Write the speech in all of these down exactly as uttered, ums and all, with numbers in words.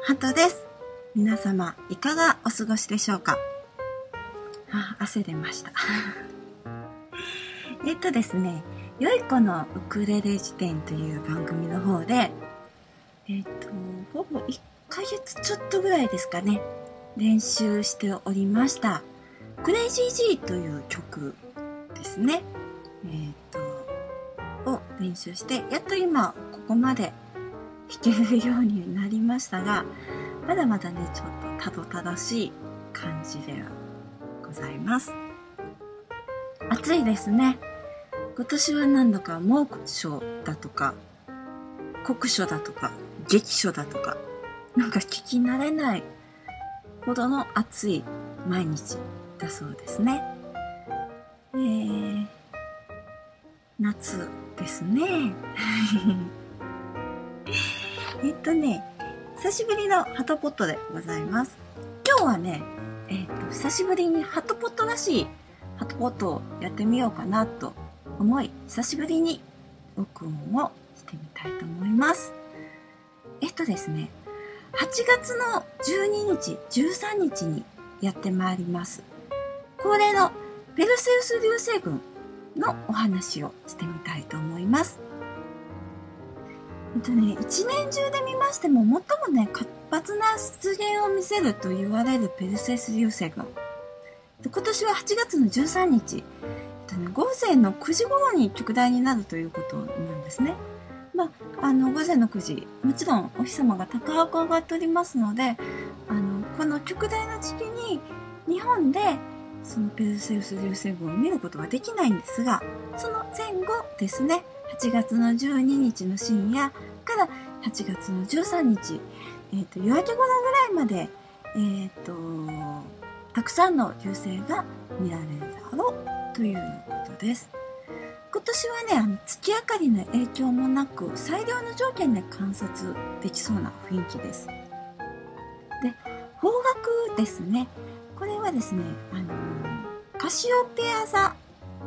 ハトです。皆様いかがお過ごしでしょうか。あ、汗出ましたえっとですねよい子のウクレレ辞典という番組の方でえっとほぼいっかげつちょっとぐらいですかね、練習しておりましたクレイジージーという曲ですね。えっとを練習してやっと今ここまで弾けるようになりましたが、まだまだねちょっとたどたどしい感じではございます。暑いですね。今年は何度か猛暑だとか酷暑だとか激暑だとか、なんか聞き慣れないほどの暑い毎日だそうですね。えー、夏ですねえっとね久しぶりのハトポットでございます。今日はねえっと久しぶりにハトポットらしいハトポットをやってみようかなと思い、久しぶりに録音をしてみたいと思います。えっとですねはちがつのじゅうににちじゅうさんにちにやってまいります恒例のペルセウス流星群のお話をしてみたいと思います。えっとね一年中で見ましても最もね活発な出現を見せると言われるペルセウス流星群、今年ははちがつのじゅうさんにち、えっとね、午前のくじ頃に極大になるということなんですね。まあ、あの午前のくじ、もちろんお日様が高く上がっておりますので、あのこの極大な時期に日本でそのペルセウス流星群を見ることができないんですが、その前後ですね、はちがつのじゅうににちの深夜からはちがつのじゅうさんにち、えー、と夜明け頃ぐらいまで、えー、とたくさんの流星が見られるだろうということです。今年はねあの月明かりの影響もなく最良の条件で観察できそうな雰囲気です。で方角ですね、これはですねあのカシオペア座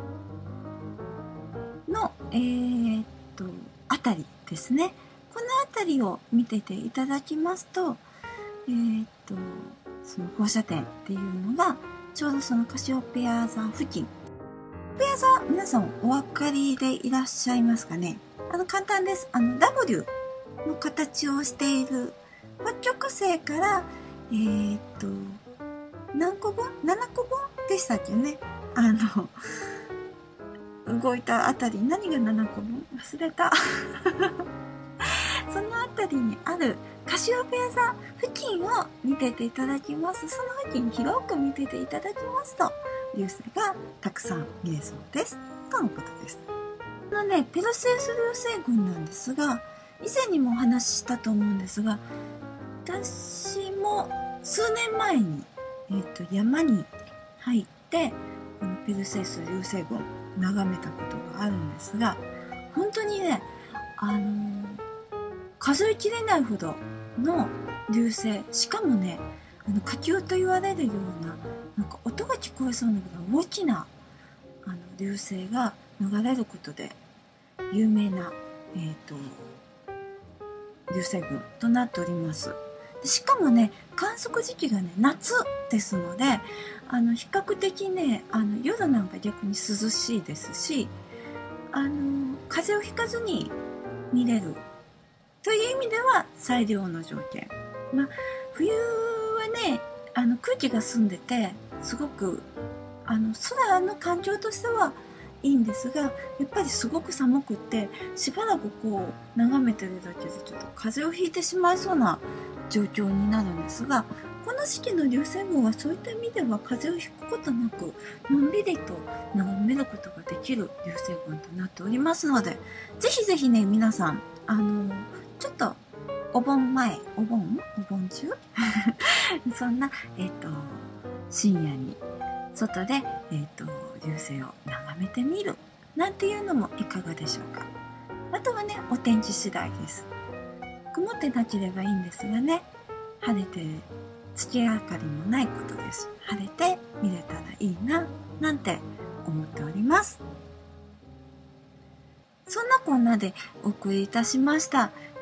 のえー、っとあたりですね。このあたりを見てていただきますと、えー、っとその放射点っていうのがちょうどそのカシオペア座付近。カシオペア座皆さんお分かりでいらっしゃいますかね。あの簡単です。あの ダブリュー の形をしている北極星からえー、っと何個分 ?なな 個分でしたっけね。あの動いたあたり、何がななこぶん忘れたそのあたりにあるカシオペア座付近を見てていただきます。その付近広く見てていただきますと流星がたくさん見れそうですとのことです。このねペルセウス流星群なんですが、以前にもお話ししたと思うんですが、私も数年前に、えー、と山に入ってこのペルセウス流星群眺めたことがあるんですが、本当にね、あのー、数えきれないほどの流星、しかもねあの火球と言われるような、なんか音が聞こえそうなぐらい大きなあの流星が流れることで有名な、えーと、流星群となっております。でしかもね観測時期がね夏ですので、あの比較的ねあの夜なんか逆に涼しいですし、あの風邪をひかずに見れるという意味では最良の条件。まあ、冬はねあの空気が澄んでてすごくあの空の環境としてはいいんですが、やっぱりすごく寒くってしばらくこう眺めてるだけでちょっと風邪をひいてしまいそうな状況になるんですが、この時期の流星群はそういった意味では風邪をひくことなくのんびりと眺めることができる流星群となっておりますので、ぜひぜひね皆さんあのちょっとお盆前お盆お盆中そんなえっ、ー、と深夜に外でえっ、ー、と流星を眺めてみるなんていうのもいかがでしょうか。あとはねお天気次第です。曇ってなければいいんですがね、晴れて月明かりもないことです。晴れて見れたらいいななんて思っております。そんなこんなでお送りいたしました、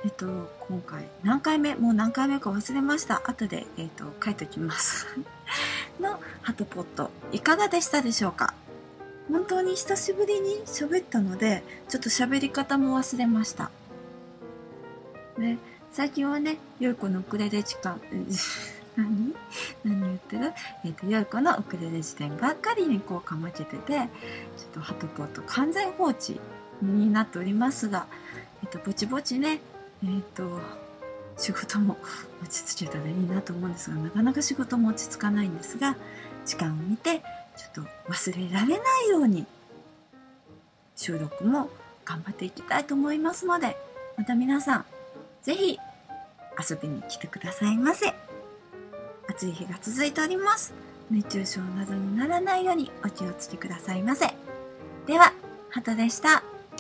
えっと、今回何回目、もう何回目か忘れました。後で、えっと、書いておきます。のハトポット、いかがでしたでしょうか？本当に久しぶりに喋ったので、ちょっと喋り方も忘れました。ね、最近はね、よい子のウクレレ時間、何何言ってるえっ、と、よい子のウクレレ辞典ばっかりにこうかまけてて、ちょっとハトポット完全放置になっておりますが、えっ、と、ぼちぼちね、えっ、と、仕事も落ち着けたらいいなと思うんですが、なかなか仕事も落ち着かないんですが、時間を見て、ちょっと忘れられないように、収録も頑張っていきたいと思いますので、また皆さん、ぜひ遊びに来てくださいませ。暑い日が続いております。熱中症などにならないようにお気をつけくださいませ。では、ハトでした。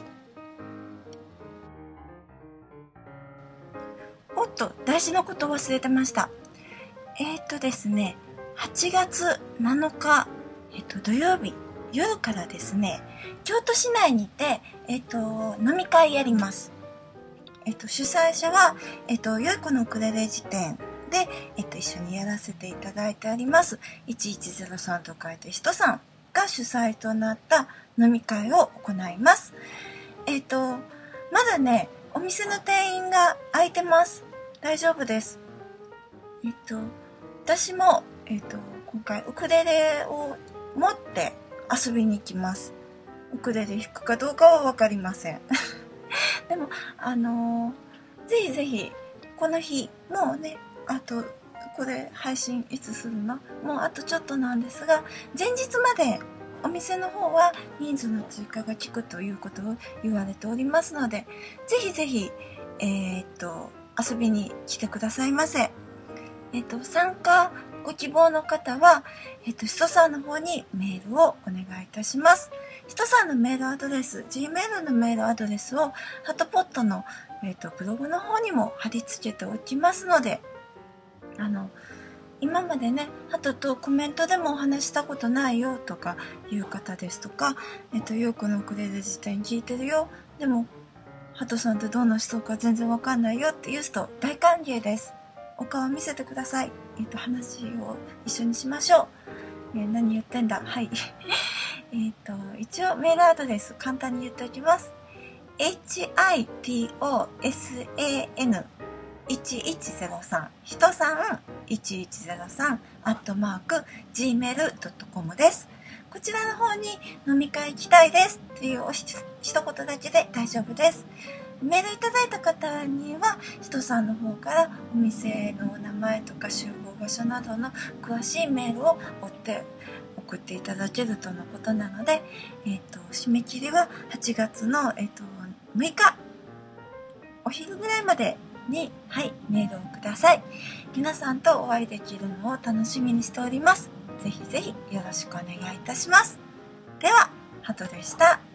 おっと、大事なこと忘れてました。えっ、ー、とですね、はちがつなのか、えっ、ー、と、土曜日、夜からですね、京都市内にて、えっ、ー、と、飲み会やります。えっ、と、主催者は、えっ、と、よい子のウクレレ辞典で、えっ、と、一緒にやらせていただいております。いちいちゼロさんと書いてひとさんが主催となった飲み会を行います。えっ、と、まだね、お店の店員が空いてます。大丈夫です。えっと、私も、えっと、今回ウクレレを持って遊びに行きます。ウクレレ弾くかどうかはわかりません。でも、あのー、ぜひぜひ、この日、もうね、あと、これ配信いつするの？もうあとちょっとなんですが、前日までお店の方は人数の追加が効くということを言われておりますので、ぜひぜひ、えー、っと、遊びに来てくださいませ。えっと、参加ご希望の方は、えっと、ひとさんの方にメールをお願いいたします。ひとさんのメールアドレス、Gmail のメールアドレスを、ハトポットの、えっと、ブログの方にも貼り付けておきますので、あの、今までね、ハトとコメントでもお話したことないよとかいう方ですとか、えっと、よい子のウクレレ辞典聞いてるよ。でも、ハトさんってどんな人か全然わかんないよっていう人、大歓迎です。お顔見せてください。えっと、話を一緒にしましょう。えー、何言ってんだ。はい。えっと、一応メールアドレス簡単に言っておきます。エイチアイティーオーエスエーエヌいちいちゼロさん ひとさんいちいちゼロさんアットマーク ジーメールドットコム です。こちらの方に飲み会行きたいですっていうおひ一言だけで大丈夫です。メールいただいた方には、ひとさんの方からお店のお名前とか集合場所などの詳しいメールを追って送っていただけるとのことなので、えっと、締め切りははちがつの、えっと、むいか、お昼ぐらいまでに、はい、メールをください。皆さんとお会いできるのを楽しみにしております。ぜひぜひよろしくお願いいたします。では、ハトでした。